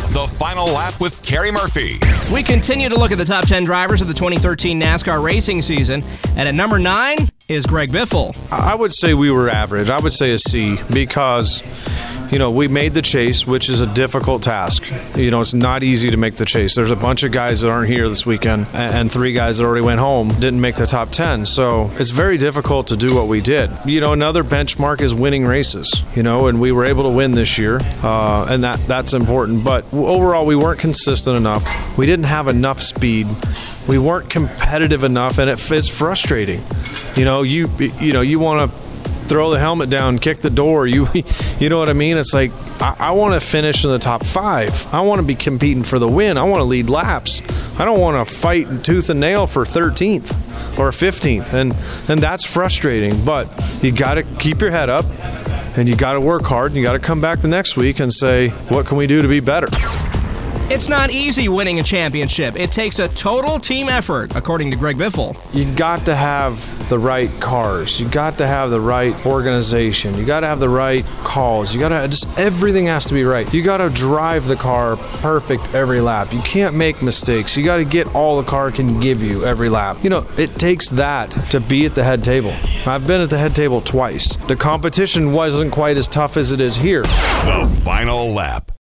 The Final Lap with Kerry Murphy. We continue to look at the top 10 drivers of the 2013 NASCAR racing season. And at number 9 is Greg Biffle. I would say we were average. I would say a C because, we made the chase, which is a difficult task. It's not easy to make the chase. There's a bunch of guys that aren't here this weekend and 3 guys that already went home, didn't make the top 10. So it's very difficult to do what we did. Another benchmark is winning races, and we were able to win this year, and that's important. But overall, we weren't consistent enough. We didn't have enough speed. We weren't competitive enough, and it's frustrating. You want to throw the helmet down, kick the door. You know what I mean? It's like, I want to finish in the top 5. I want to be competing for the win. I want to lead laps. I don't want to fight tooth and nail for 13th or 15th. And that's frustrating. But you got to keep your head up, and you got to work hard, and you got to come back the next week and say, what can we do to be better? It's not easy winning a championship. It takes a total team effort, according to Greg Biffle. You got to have the right cars. You got to have the right organization. You got to have the right calls. You got to everything has to be right. You got to drive the car perfect every lap. You can't make mistakes. You got to get all the car can give you every lap. It takes that to be at the head table. I've been at the head table twice. The competition wasn't quite as tough as it is here. The Final Lap.